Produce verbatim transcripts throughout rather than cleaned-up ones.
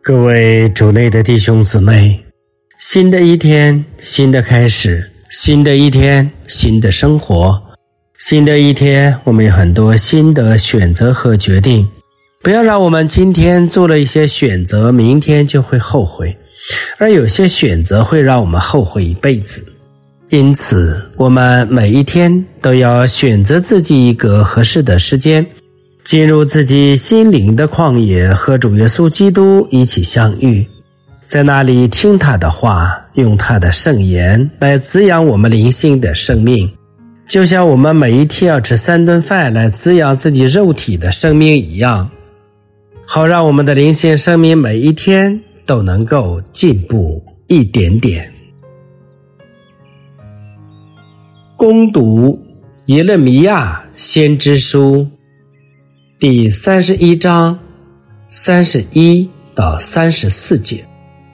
各位主内的弟兄姊妹，新的一天，新的开始，新的一天，新的生活，新的一天，我们有很多新的选择和决定。不要让我们今天做了一些选择，明天就会后悔，而有些选择会让我们后悔一辈子。因此，我们每一天都要选择自己一个合适的时间，进入自己心灵的旷野，和主耶稣基督一起相遇，在那里听他的话，用他的圣言来滋养我们灵性的生命，就像我们每一天要吃三顿饭来滋养自己肉体的生命一样，好让我们的灵性生命每一天都能够进步一点点。攻读耶勒米亚先知书第三十一章三十一到三十四节。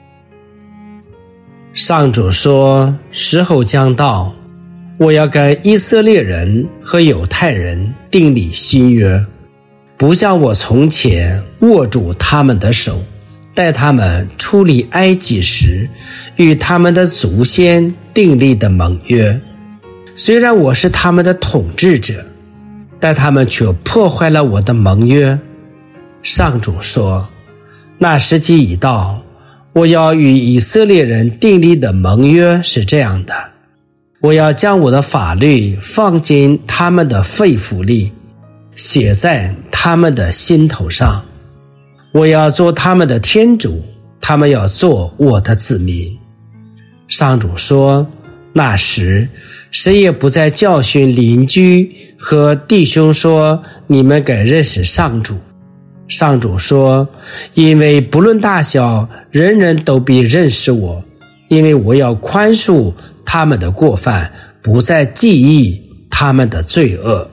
上主说，时候将到，我要跟以色列人和犹太人订立新约，不像我从前握住他们的手，带他们出离埃及时与他们的祖先订立的盟约。虽然我是他们的统治者，但他们却破坏了我的盟约。上主说，那时期已到，我要与以色列人订立的盟约是这样的，我要将我的法律放进他们的肺腑里，写在他们的心头上。我要做他们的天主，他们要做我的子民。上主说，那时谁也不再教训邻居和弟兄说，你们该认识上主。上主说，因为不论大小，人人都必认识我，因为我要宽恕他们的过犯，不再记忆他们的罪恶。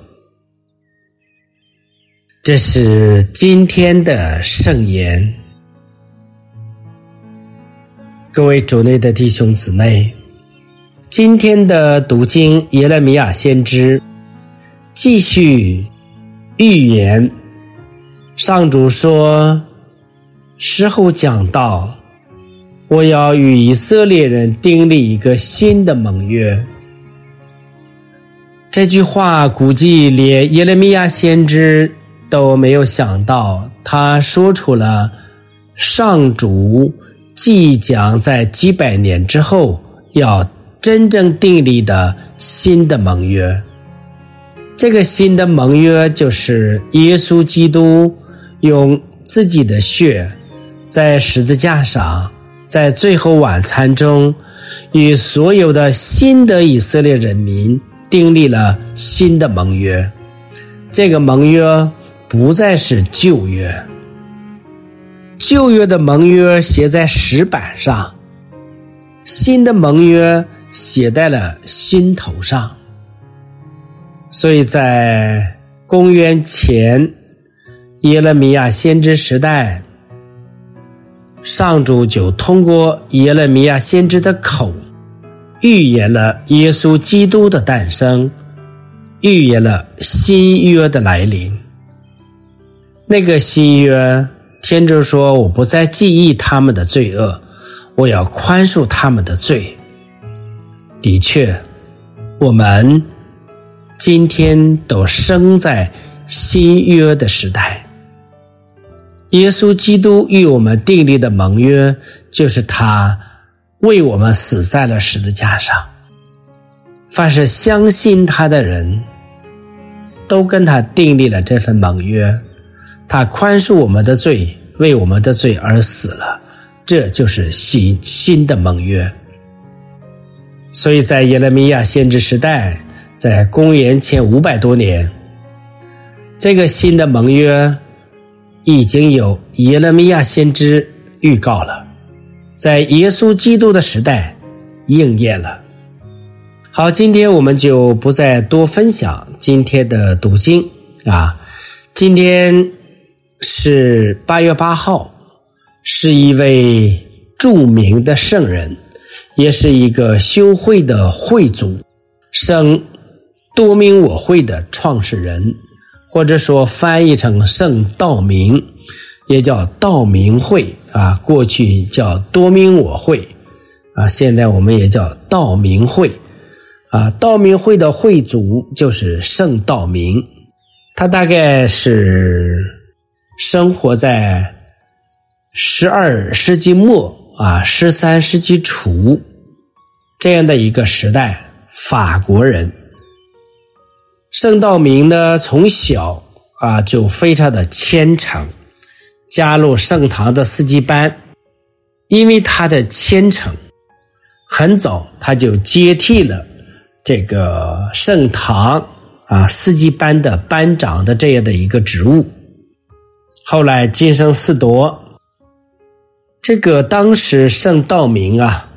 这是今天的圣言。各位主内的弟兄姊妹，今天的读经耶勒米亚先知继续预言。上主说，时候将到，我要与以色列人订立一个新的盟约。这句话估计连耶勒米亚先知都没有想到，他说出了上主即将在几百年之后要真正订立的新的盟约。这个新的盟约就是耶稣基督用自己的血在十字架上，在最后晚餐中与所有的新的以色列人民订立了新的盟约。这个盟约不再是旧约，旧约的盟约写在石板上，新的盟约写在了心头上。所以在公元前耶勒米亚先知时代，上主就通过耶勒米亚先知的口预言了耶稣基督的诞生，预言了新约的来临。那个新约，天主说，我不再记忆他们的罪恶，我要宽恕他们的罪。的确，我们今天都生在新约的时代。耶稣基督与我们订立的盟约，就是他为我们死在了十字架上。凡是相信他的人，都跟他订立了这份盟约。他宽恕我们的罪，为我们的罪而死了，这就是新新的盟约。所以在耶勒米亚先知时代，在公元前五百多年，这个新的盟约已经有耶勒米亚先知预告了，在耶稣基督的时代应验了。好，今天我们就不再多分享今天的读经啊。今天是八月八号，是一位著名的圣人，也是一个修会的会祖，圣多明我会的创始人，或者说翻译成圣道明，也叫道明会啊，过去叫多明我会啊，现在我们也叫道明会啊。道明会的会主就是圣道明，他大概是生活在十二世纪末啊，十三世纪初这样的一个时代，法国人。圣道明呢，从小啊就非常的虔诚，加入圣堂的四季班。因为他的虔诚，很早他就接替了这个圣堂啊四季班的班长的这样的一个职务。后来晋升四铎，这个当时圣道明啊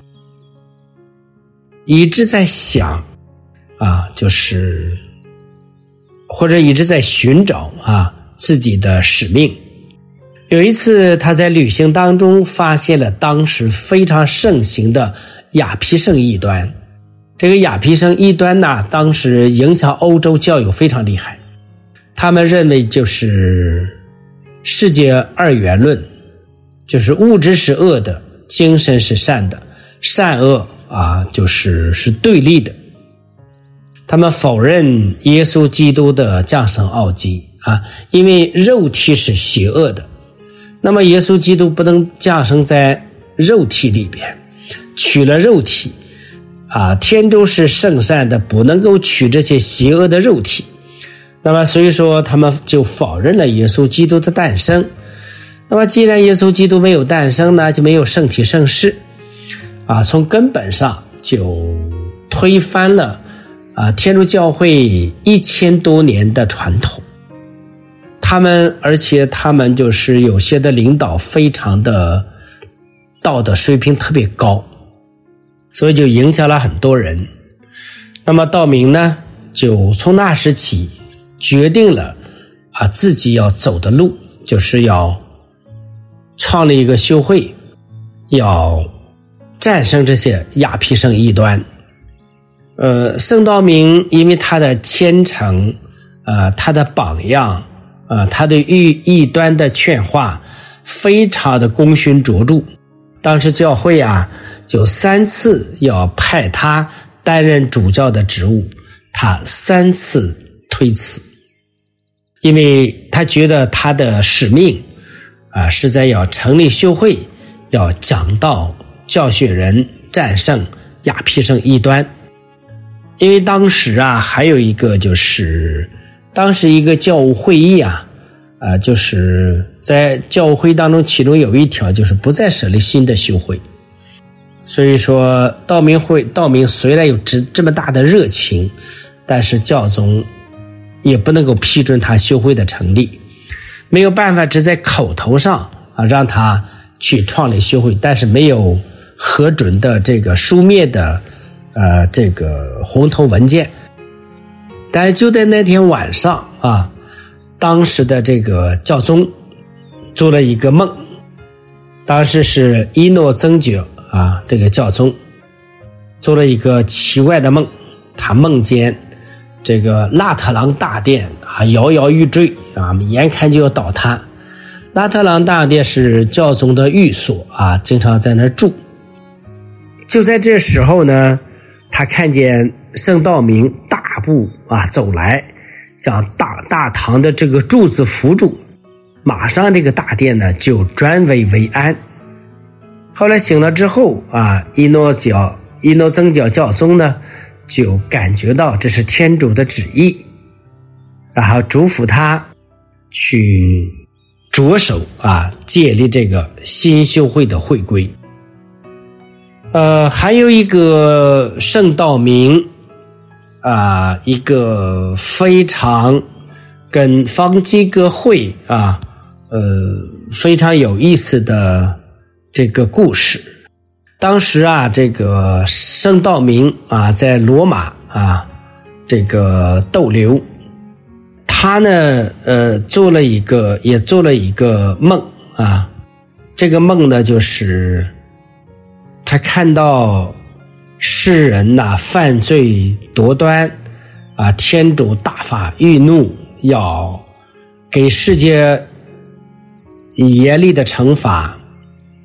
一直在想啊，就是或者一直在寻找啊自己的使命。有一次他在旅行当中发现了当时非常盛行的亚皮圣异端。这个亚皮圣异端呢，当时影响欧洲教友非常厉害。他们认为就是世界二元论，就是物质是恶的，精神是善的，善恶啊就是是对立的。他们否认耶稣基督的降生奥迹啊，因为肉体是邪恶的，那么耶稣基督不能降生在肉体里边，取了肉体啊，天主是圣善的，不能够取这些邪恶的肉体。那么所以说他们就否认了耶稣基督的诞生。那么既然耶稣基督没有诞生呢，就没有圣体圣事啊，从根本上就推翻了啊，天主教会一千多年的传统。他们而且他们就是有些的领导非常的道德水平特别高，所以就影响了很多人。那么道明呢，就从那时起决定了啊自己要走的路，就是要创立一个修会，要战胜这些亚皮圣异端。呃，圣道明因为他的虔诚，呃，他的榜样，呃，他对异异端的劝化，非常的功勋卓著。当时教会啊，就三次要派他担任主教的职务，他三次推辞，因为他觉得他的使命啊，是在要成立修会，要讲道，教训人，战胜亚皮圣异端。因为当时啊，还有一个就是当时一个教务会议啊，啊、呃，就是在教务会当中，其中有一条就是不再设立新的修会。所以说道明会道明虽然有这这么大的热情，但是教宗也不能够批准他修会的成立，没有办法，只在口头上啊让他去创立修会，但是没有核准的这个书面的呃这个红头文件。但是就在那天晚上啊，当时的这个教宗做了一个梦，当时是伊诺增爵啊，这个教宗做了一个奇怪的梦，他梦见这个拉特朗大殿啊摇摇欲坠啊，眼看就要倒塌。拉特朗大殿是教宗的寓所啊，经常在那住。就在这时候呢，他看见圣道明大步啊走来，将大大堂的这个柱子扶住，马上这个大殿呢就转危为安。后来醒了之后啊，伊诺教伊诺增教教宗呢就感觉到这是天主的旨意，然后嘱咐他去着手啊建立这个新修会的会规。呃，还有一个圣道明啊，一个非常跟方济各会啊，呃，非常有意思的这个故事。当时啊，这个圣道明啊，在罗马啊，这个逗留，他呢，呃，做了一个，也做了一个梦啊。这个梦呢，就是他看到世人呐、啊、犯罪夺端啊，天主大发御怒，要给世界严厉的惩罚。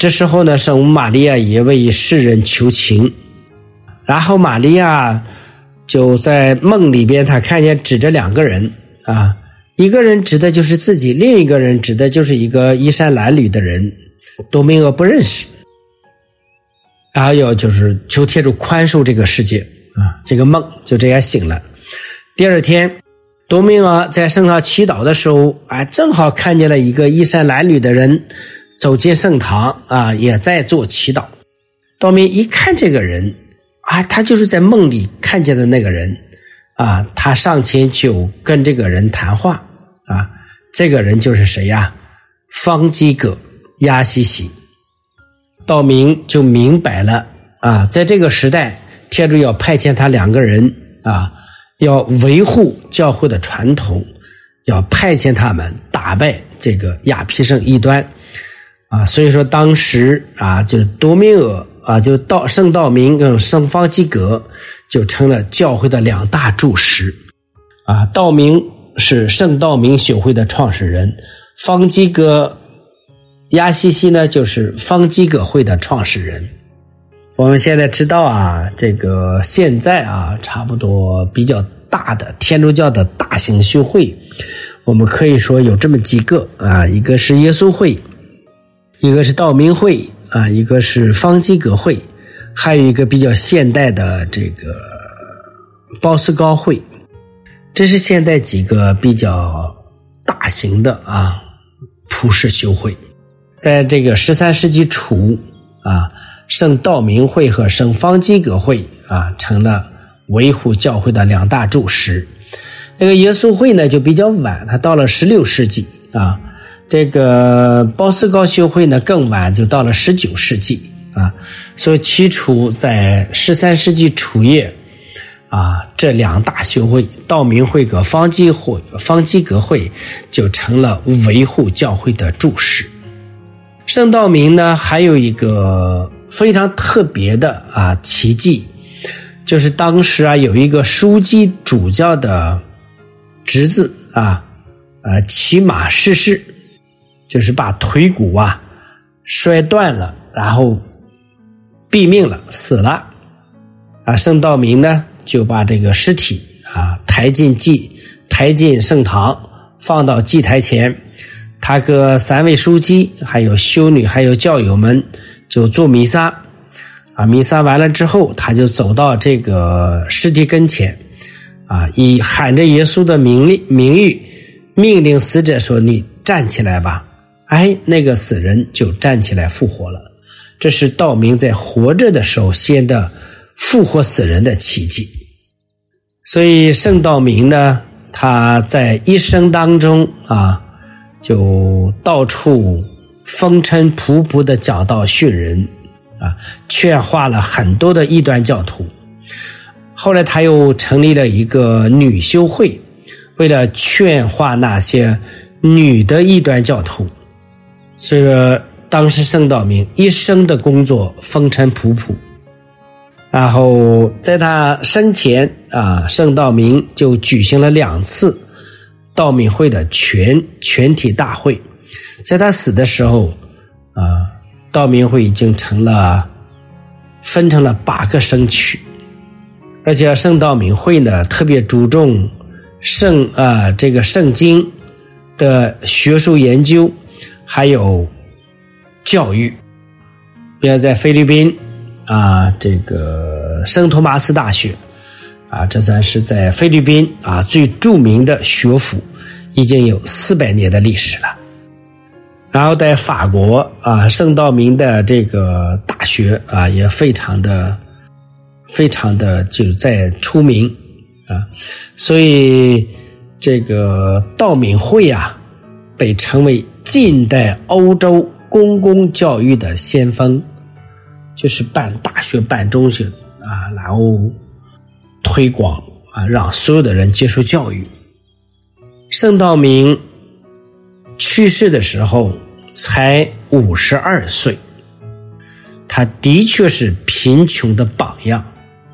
这时候呢，圣母玛利亚也为世人求情。然后玛利亚就在梦里边，她看见指着两个人啊，一个人指的就是自己，另一个人指的就是一个衣衫褴褛的人，多明俄不认识。然后要就是求天主宽恕这个世界啊，这个梦就这样醒了。第二天，多明俄在圣堂祈祷的时候啊，正好看见了一个衣衫褴褛的人走进圣堂啊，也在做祈祷。多明一看这个人啊，他就是在梦里看见的那个人啊，他上前就跟这个人谈话啊，这个人就是谁呀？方济各亚西西。道明就明白了啊，在这个时代，天主要派遣他两个人啊，要维护教会的传统，要派遣他们打败这个亚皮圣异端啊。所以说当时啊，就是多明俄啊，就道圣道明跟圣方济各就成了教会的两大柱石啊。道明是圣道明修会的创始人，方济各亚西西呢就是方济各会的创始人。我们现在知道啊，这个现在啊，差不多比较大的天主教的大型修会，我们可以说有这么几个啊，一个是耶稣会，一个是道明会啊，一个是方济各会，还有一个比较现代的这个鲍斯高会。这是现在几个比较大型的啊普世修会。在这个十三世纪初啊，圣道明会和圣方济各会啊成了维护教会的两大柱石。那个耶稣会呢就比较晚，它到了十六世纪啊。这个鲍斯高修会呢更晚，就到了十九世纪啊。所以起初在十三世纪初叶啊，这两大修会道明会和方济会方济各会就成了维护教会的柱石。圣道明呢还有一个非常特别的啊奇迹，就是当时啊有一个枢机主教的侄子啊呃骑马逝世，就是把腿骨啊摔断了，然后毙命了，死了啊。圣道明呢就把这个尸体啊抬进祭抬进圣堂，放到祭台前，他和三位书记还有修女还有教友们就做弥撒啊。弥撒完了之后，他就走到这个尸体跟前啊，以喊着耶稣的名令名誉命令死者说：“你站起来吧。”哎，那个死人就站起来复活了。这是道明在活着的时候先的复活死人的奇迹。所以圣道明呢，他在一生当中啊就到处风尘仆仆的讲道训人啊，劝化了很多的异端教徒。后来他又成立了一个女修会，为了劝化那些女的异端教徒。所以说当时圣道明一生的工作风尘仆仆。然后在他生前啊，圣道明就举行了两次道明会的全全体大会。在他死的时候啊，道明会已经成了分成了八个圣区。而且圣道明会呢特别注重圣啊这个圣经的学术研究还有教育。比如在菲律宾啊，这个圣托马斯大学啊，这算是在菲律宾啊最著名的学府，已经有四百年的历史了。然后在法国啊，圣道明的这个大学啊也非常的非常的就在出名啊，所以这个道明会啊被称为近代欧洲公共教育的先锋，就是办大学办中学啊，然后推广啊，让所有的人接受教育。圣道明去世的时候才五十二岁，他的确是贫穷的榜样。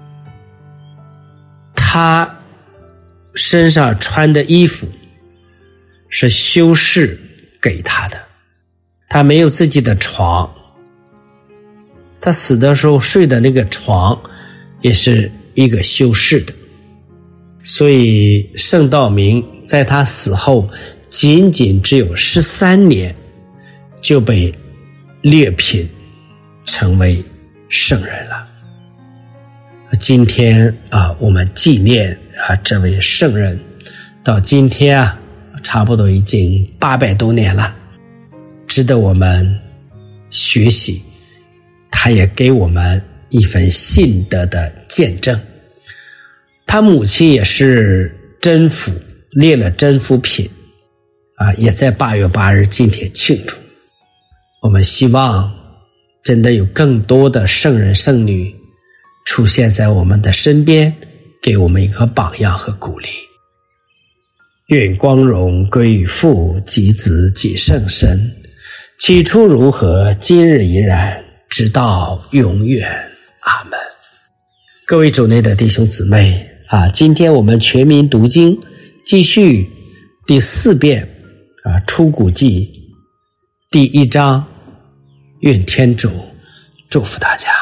他身上穿的衣服是修士给他的，他没有自己的床他死的时候睡的那个床也是一个修饰的。所以圣道明在他死后仅仅只有十三年就被列品成为圣人了。今天啊，我们纪念啊这位圣人，到今天啊，差不多已经八百多年了，值得我们学习。他也给我们一份信德的见证。他母亲也是真福，列了真福品啊，也在八月八日今天庆祝。我们希望真的有更多的圣人圣女出现在我们的身边，给我们一个榜样和鼓励。愿光荣归于父及子及圣神，起初如何，今日依然，直到永远。阿们。各位主内的弟兄姊妹啊，今天我们全民读经，继续第四遍啊出谷记第一章。愿天主祝福大家。